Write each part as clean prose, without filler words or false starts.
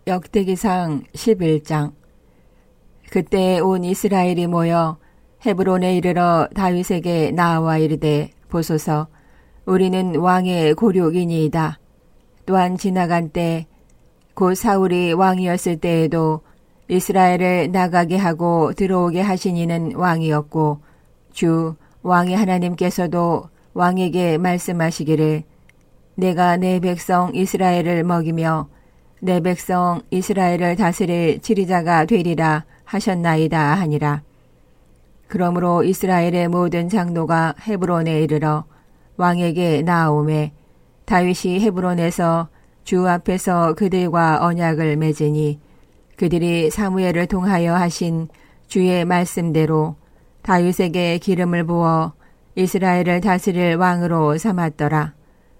역대기상 11장. 그때 온 이스라엘이 모여 헤브론에 이르러 다윗에게 나아와 이르되 보소서 우리는 왕의 고륙이니이다. 또한 지나간 때 곧 사울이 왕이었을 때에도 이스라엘을 나가게 하고 들어오게 하신 이는 왕이었고 주 왕의 하나님께서도 왕에게 말씀하시기를 내가 내 백성 이스라엘을 먹이며 내 백성 이스라엘을 다스릴 지리자가 되리라 하셨나이다 하니라. 그러므로 이스라엘의 모든 장로가 헤브론에 이르러 왕에게 나아오매 다윗이 헤브론에서 주 앞에서 그들과 언약을 맺으니 그들이 사무엘을 통하여 하신 주의 말씀대로 다윗에게 기름을 부어 이스라엘을 다스릴 왕으로 삼았더라.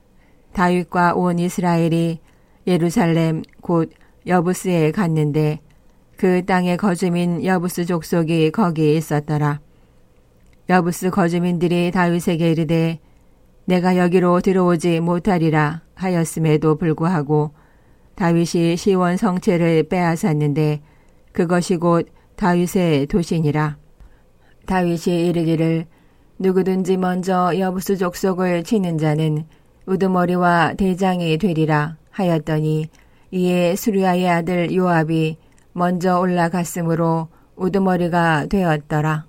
다윗과 온 이스라엘이 예루살렘 곧 여부스에 갔는데 그 땅의 거주민 여부스 족속이 거기 있었더라. 여부스 거주민들이 다윗에게 이르되 내가 여기로 들어오지 못하리라 하였음에도 불구하고 다윗이 시원 성체를 빼앗았는데 그것이 곧 다윗의 도시니라. 다윗이 이르기를 누구든지 먼저 여부스 족속을 치는 자는 우두머리와 대장이 되리라 하였더니 이에 수르야의 아들 요압이 먼저 올라갔으므로 우두머리가 되었더라.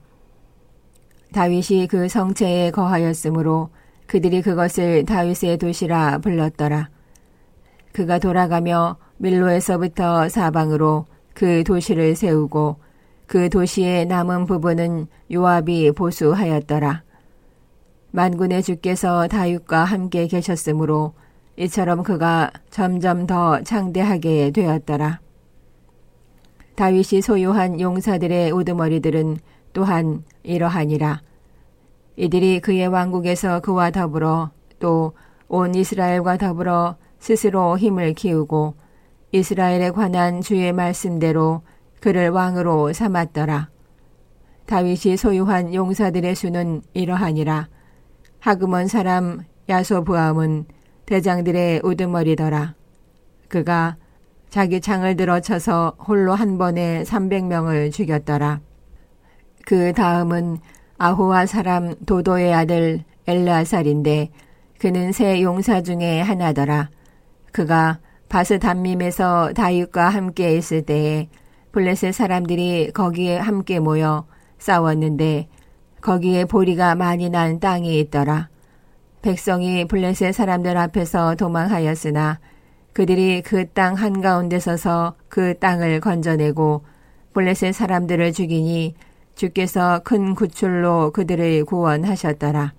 다윗이 그 성체에 거하였으므로 그들이 그것을 다윗의 도시라 불렀더라. 그가 돌아가며 밀로에서부터 사방으로 그 도시를 세우고 그 도시의 남은 부분은 요압이 보수하였더라. 만군의 주께서 다윗과 함께 계셨으므로 이처럼 그가 점점 더 창대하게 되었더라. 다윗이 소유한 용사들의 우두머리들은 또한 이러하니라. 이들이 그의 왕국에서 그와 더불어 또 온 이스라엘과 더불어 스스로 힘을 키우고 이스라엘에 관한 주의 말씀대로 그를 왕으로 삼았더라. 다윗이 소유한 용사들의 수는 이러하니라. 하그몬 사람 야소부암은 대장들의 우두머리더라. 그가 자기 창을 들어 쳐서 홀로 한 번에 300명을 죽였더라. 그 다음은 아호와 사람 도도의 아들 엘르아살인데 그는 세 용사 중에 하나더라. 그가 바스담밈에서 다윗과 함께 있을 때에 블레셋 사람들이 거기에 함께 모여 싸웠는데 거기에 보리가 많이 난 땅이 있더라. 백성이 블레셋 사람들 앞에서 도망하였으나 그들이 그 땅 한가운데 서서 그 땅을 건져내고 블레셋 사람들을 죽이니 주께서 큰 구출로 그들을 구원하셨더라.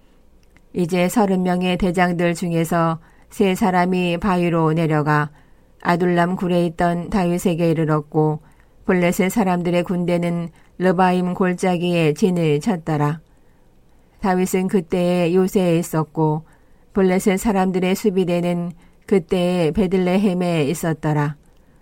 이제 30명의 대장들 중에서 세 사람이 바위로 내려가 아둘람 굴에 있던 다윗에게 이르렀고 블레셋 사람들의 군대는 르바임 골짜기에 진을 쳤더라. 다윗은 그때에 요새에 있었고 블레셋 사람들의 수비대는 그때에 베들레헴에 있었더라.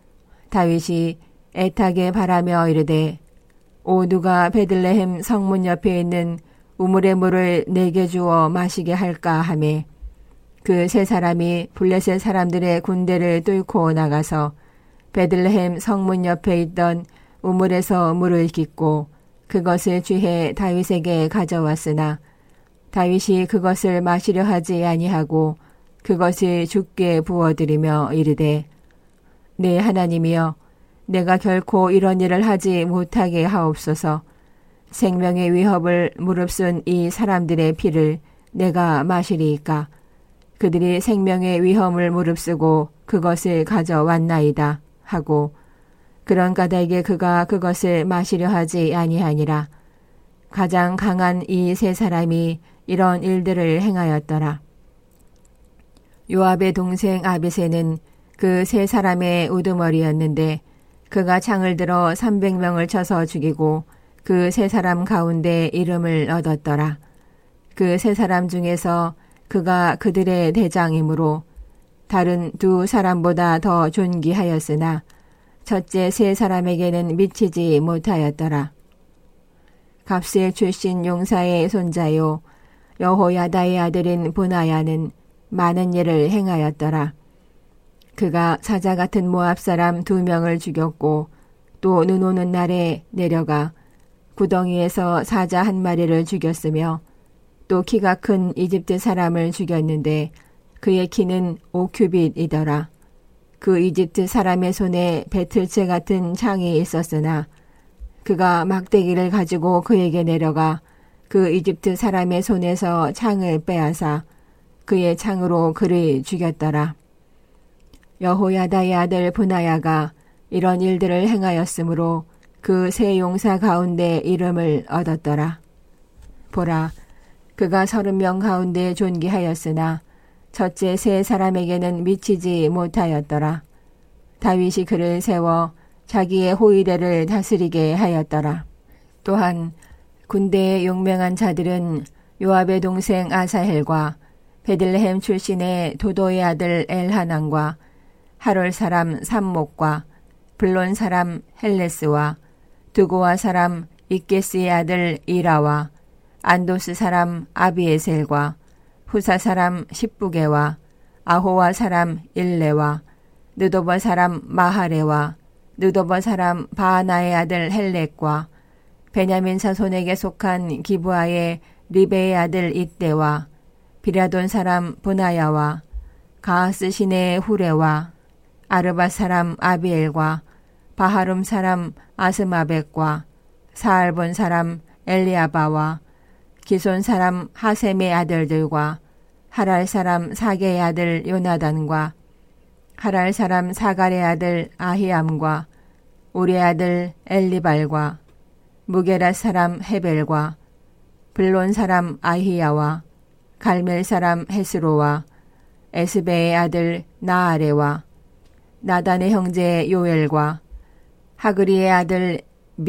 다윗이 애타게 바라며 이르되 오 누가 베들레헴 성문 옆에 있는 우물의 물을 내게 주어 마시게 할까 하매 그 세 사람이 블레셋 사람들의 군대를 뚫고 나가서 베들레헴 성문 옆에 있던 우물에서 물을 깃고 그것을 취해 다윗에게 가져왔으나 다윗이 그것을 마시려 하지 아니하고 그것을 주께 부어드리며 이르되 내 하나님이여 내가 결코 이런 일을 하지 못하게 하옵소서. 생명의 위협을 무릅쓴 이 사람들의 피를 내가 마시리이까. 그들이 생명의 위험을 무릅쓰고 그것을 가져왔나이다 하고 그런 까닭에 그가 그것을 마시려 하지 아니하니라. 가장 강한 이 세 사람이 이런 일들을 행하였더라. 요압의 동생 아비새는 그 세 사람의 우두머리였는데 그가 창을 들어 300명을 쳐서 죽이고 그 세 사람 가운데 이름을 얻었더라. 그 세 사람 중에서 그가 그들의 대장이므로 다른 두 사람보다 더 존귀하였으나 첫째 세 사람에게는 미치지 못하였더라. 갑스의 출신 용사의 손자요 여호야다의 아들인 분하야는 많은 일을 행하였더라. 그가 사자 같은 모압 사람 2명을 죽였고 또 눈 오는 날에 내려가 구덩이에서 사자 1마리를 죽였으며 또 키가 큰 이집트 사람을 죽였는데 그의 키는 5규빗이더라. 그 이집트 사람의 손에 배틀채 같은 창이 있었으나 그가 막대기를 가지고 그에게 내려가 그 이집트 사람의 손에서 창을 빼앗아 그의 창으로 그를 죽였더라. 여호야다의 아들 브나야가 이런 일들을 행하였으므로 그 세 용사 가운데 이름을 얻었더라. 보라, 그가 30명 가운데 존귀하였으나 첫째 세 사람에게는 미치지 못하였더라. 다윗이 그를 세워 자기의 호위대를 다스리게 하였더라. 또한 군대에 용맹한 자들은 요압의 동생 아사헬과 베들레헴 출신의 도도의 아들 엘하난과 하롤 사람 삼목과 블론 사람 헬레스와 두고와 사람 이게스의 아들 이라와 안도스 사람 아비에셀과 후사 사람 십부게와 아호와 사람 일레와 느도버 사람 마하레와 느도버 사람 바하나의 아들 헬렉과 베냐민 사손에게 속한 기브아의 리베의 아들 이때와 비라돈 사람 브나야와 가하스 시내의 후레와 아르바 사람 아비엘과 바하룸 사람 아스마백과 사알본 사람 엘리아바와 기손 사람 하셈의 아들들과 하랄 사람 사게의 아들 요나단과 하랄 사람 사갈의 아들 아히암과 우리의 아들 엘리발과 무게라 사람 헤벨과 블론 사람 아히야와 갈멜 사람 헤스로와 에스베의 아들 나아레와 나단의 형제 요엘과 하그리의 아들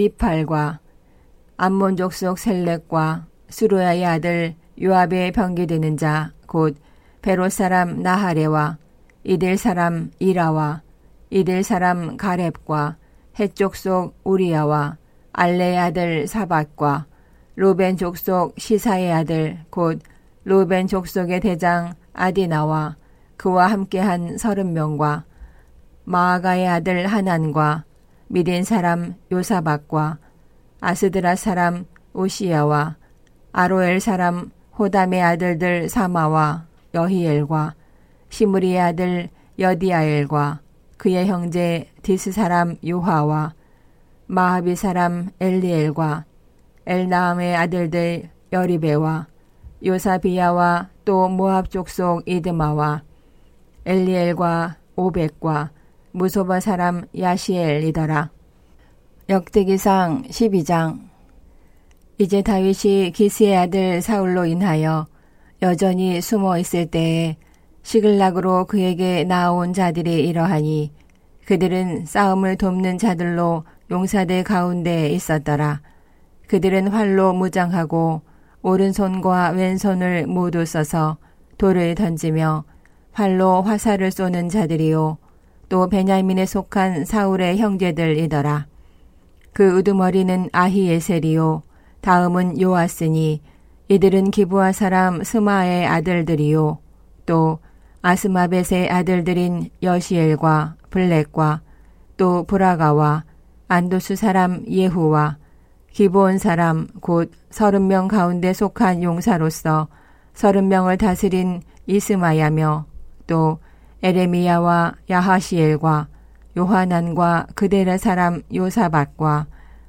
미팔과 암몬 족속 셀렉과 수루야의 아들 요압의 병기되는 자 곧 베롯 사람 나하레와 이들 사람 이라와 이들 사람 가렙과 헷족속 우리야와 알레의 아들 사밧과 루벤 족속 시사의 아들 곧 루벤 족속의 대장 아디나와 그와 함께한 30명과 마아가의 아들 하난과 미딘 사람 요사박과 아스드라 사람 오시야와 아로엘 사람 호담의 아들들 사마와 여히엘과 시므리의 아들 여디아엘과 그의 형제 디스 사람 요하와 마하비 사람 엘리엘과 엘나함의 아들들 여리베와 요사비야와 또 모압 족속 이드마와 엘리엘과 오백과 무소바 사람 야시엘이더라. 역대기상 12장. 이제 다윗이 기스의 아들 사울로 인하여 여전히 숨어 있을 때에 시글락으로 그에게 나아온 자들이 이러하니 그들은 싸움을 돕는 자들로 용사들 가운데 있었더라. 그들은 활로 무장하고 오른손과 왼손을 모두 써서 돌을 던지며 활로 화살을 쏘는 자들이요 또 베냐민에 속한 사울의 형제들이더라. 그 우두머리는 아히에셀이요 다음은 요아스니 이들은 기브아 사람 스마의 아들들이요 또 아스마벳의 아들들인 여시엘과 블렉과 또 브라가와 안도수 사람 예후와 기브온 사람 곧 30명 가운데 속한 용사로서 30명을 다스린 이스마야며 또 에레미야와 야하시엘과 요하난과 그데라 사람 요사밧과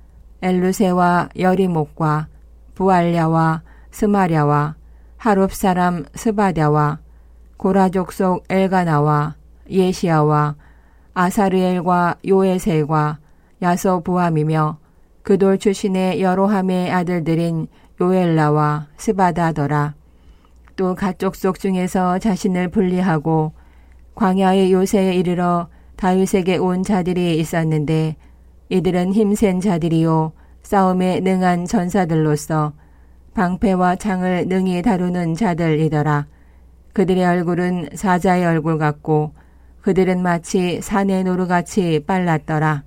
엘루세와 여리목과 부알랴와 스마랴와 하룹 사람 스바랴와 고라족 속 엘가나와 예시야와 아사르엘과 요에셀과 야소부함이며 그돌 출신의 여로함의 아들들인 요엘라와 스바다더라. 또 가족 속 중에서 자신을 분리하고 광야의 요새에 이르러 다윗에게 온 자들이 있었는데 이들은 힘센 자들이요 싸움에 능한 전사들로서 방패와 창을 능히 다루는 자들이더라. 그들의 얼굴은 사자의 얼굴 같고 그들은 마치 산의 노루같이 빨랐더라.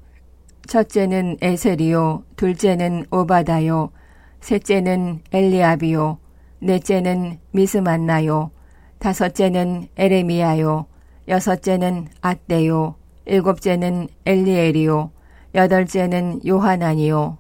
첫째는 에셀이요 둘째는 오바다요 셋째는 엘리압이요 넷째는 미스만나요 다섯째는 에레미야요 여섯째는 앗대요. 일곱째는 엘리엘이요. 여덟째는 요하나니요.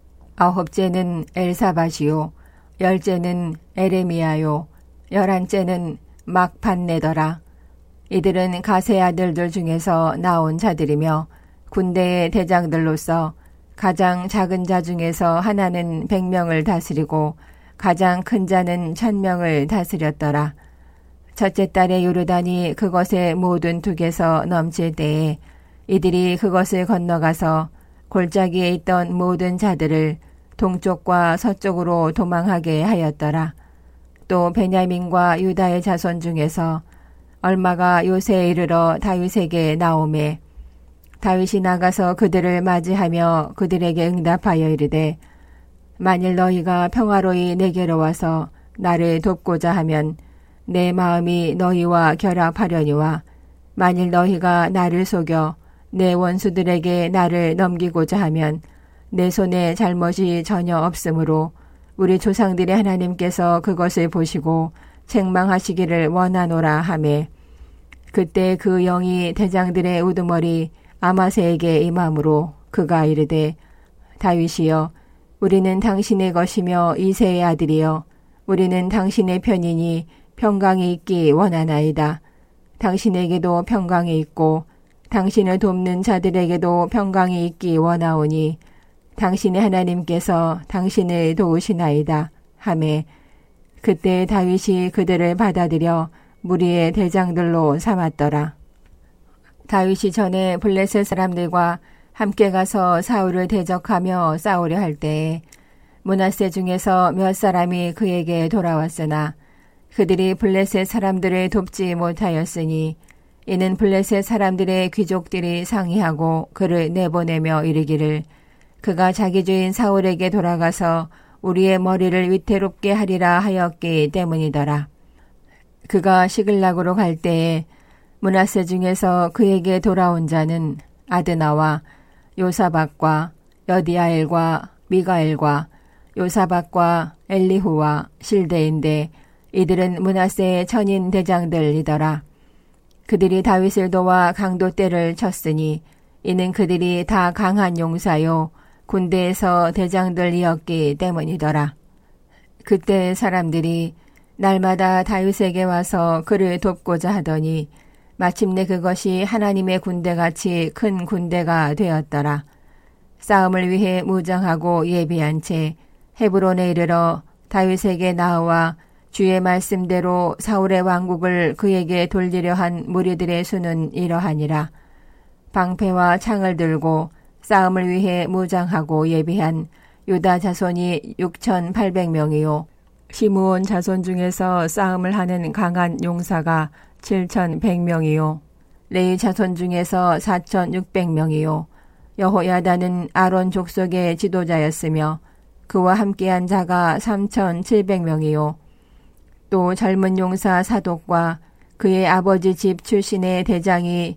아홉째는 엘사밧이요. 열째는 에레미야요. 열한째는 막반네더라. 이들은 가세 아들들 중에서 나온 자들이며 군대의 대장들로서 가장 작은 자 중에서 하나는 100명을 다스리고 가장 큰 자는 1000명을 다스렸더라. 첫째 달에 요르단이 그것의 모든 둑에서 넘칠 때에 이들이 그것을 건너가서 골짜기에 있던 모든 자들을 동쪽과 서쪽으로 도망하게 하였더라. 또 베냐민과 유다의 자손 중에서 얼마가 요새에 이르러 다윗에게 나오매 다윗이 나가서 그들을 맞이하며 그들에게 응답하여 이르되 만일 너희가 평화로이 내게로 와서 나를 돕고자 하면 내 마음이 너희와 결합하려니와 만일 너희가 나를 속여 내 원수들에게 나를 넘기고자 하면 내 손에 잘못이 전혀 없으므로 우리 조상들의 하나님께서 그것을 보시고 책망하시기를 원하노라 하매 그때 그 영이 대장들의 우두머리 아마세에게 임함으로 그가 이르되 다윗이여 우리는 당신의 것이며 이새의 아들이여 우리는 당신의 편이니 평강이 있기 원하나이다. 당신에게도 평강이 있고 당신을 돕는 자들에게도 평강이 있기 원하오니 당신의 하나님께서 당신을 도우시나이다 하매 그때 다윗이 그들을 받아들여 무리의 대장들로 삼았더라. 다윗이 전에 블레셋 사람들과 함께 가서 사울을 대적하며 싸우려 할 때에 므낫세 중에서 몇 사람이 그에게 돌아왔으나 그들이 블레셋 사람들을 돕지 못하였으니 이는 블레셋 사람들의 귀족들이 상의하고 그를 내보내며 이르기를 그가 자기 주인 사울에게 돌아가서 우리의 머리를 위태롭게 하리라 하였기 때문이더라. 그가 시글락으로 갈 때에 므낫세 중에서 그에게 돌아온 자는 아드나와 요사박과 여디아엘과 미가엘과 요사박과 엘리후와 실데인데 이들은 므낫세의 천인 대장들이더라. 그들이 다윗을 도와 강도떼를 쳤으니 이는 그들이 다 강한 용사요 군대에서 대장들이었기 때문이더라. 그때 사람들이 날마다 다윗에게 와서 그를 돕고자 하더니 마침내 그것이 하나님의 군대같이 큰 군대가 되었더라. 싸움을 위해 무장하고 예비한 채 헤브론에 이르러 다윗에게 나와 주의 말씀대로 사울의 왕국을 그에게 돌리려 한 무리들의 수는 이러하니라. 방패와 창을 들고 싸움을 위해 무장하고 예비한 유다 자손이 6,800명이요. 시므온 자손 중에서 싸움을 하는 강한 용사가 7,100명이요. 레위 자손 중에서 4,600명이요. 여호야다는 아론 족속의 지도자였으며 그와 함께한 자가 3,700명이요. 또 젊은 용사 사독과 그의 아버지 집 출신의 대장이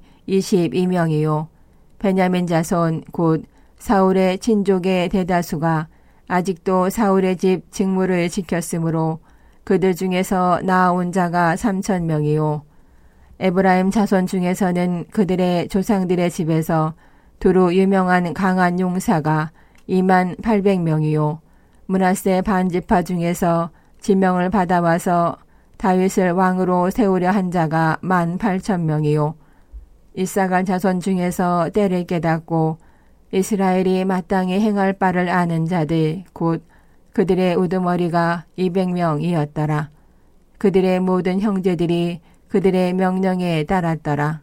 22명이요. 베냐민 자손 곧 사울의 친족의 대다수가 아직도 사울의 집 직무를 지켰으므로 그들 중에서 나아온 자가 3,000명이요. 에브라임 자손 중에서는 그들의 조상들의 집에서 두루 유명한 강한 용사가 28,000명이요. 므낫세 반지파 중에서 지명을 받아와서 다윗을 왕으로 세우려 한 자가 18,000명이요. 이사갈 자손 중에서 때를 깨닫고 이스라엘이 마땅히 행할 바를 아는 자들 곧 그들의 우두머리가 200명이었더라. 그들의 모든 형제들이 그들의 명령에 따랐더라.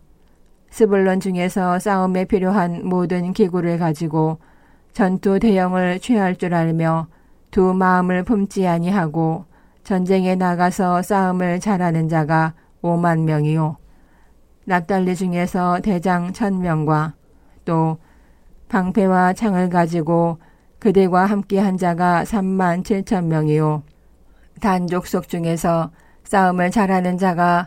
스불론 중에서 싸움에 필요한 모든 기구를 가지고 전투 대형을 취할 줄 알며 두 마음을 품지 아니하고 전쟁에 나가서 싸움을 잘하는 자가 50,000명이요. 납달리 중에서 대장 1,000명과 또 방패와 창을 가지고 그들과 함께한 자가 37,000명이요. 단 족속 중에서 싸움을 잘하는 자가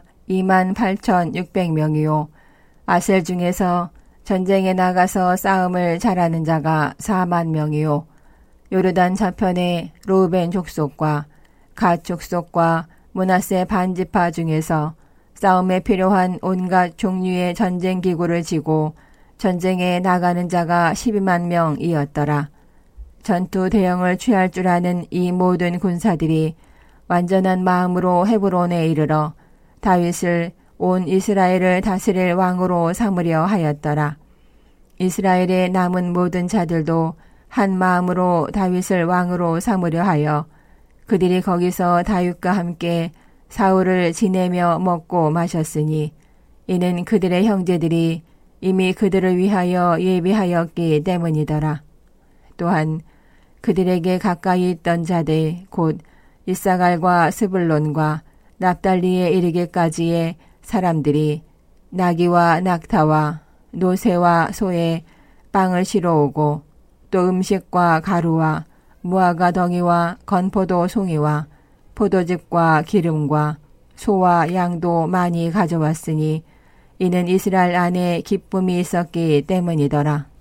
28,600명이요. 아셀 중에서 전쟁에 나가서 싸움을 잘하는 자가 40,000명이요. 요르단 저편의 루벤 족속과 갓 족속과 므낫세 반지파 중에서 싸움에 필요한 온갖 종류의 전쟁 기구를 지고 전쟁에 나가는 자가 12만 명이었더라. 전투 대형을 취할 줄 아는 이 모든 군사들이 완전한 마음으로 헤브론에 이르러 다윗을 온 이스라엘을 다스릴 왕으로 삼으려 하였더라. 이스라엘의 남은 모든 자들도 한 마음으로 다윗을 왕으로 삼으려 하여 그들이 거기서 다윗과 함께 사울을 지내며 먹고 마셨으니 이는 그들의 형제들이 이미 그들을 위하여 예비하였기 때문이더라. 또한 그들에게 가까이 있던 자들 곧 이사갈과 스불론과 납달리에 이르기까지의 사람들이 나귀와 낙타와 노새와 소에 빵을 실어오고 또 음식과 가루와 무화과 덩이와 건포도 송이와 포도즙과 기름과 소와 양도 많이 가져왔으니 이는 이스라엘 안에 기쁨이 있었기 때문이더라.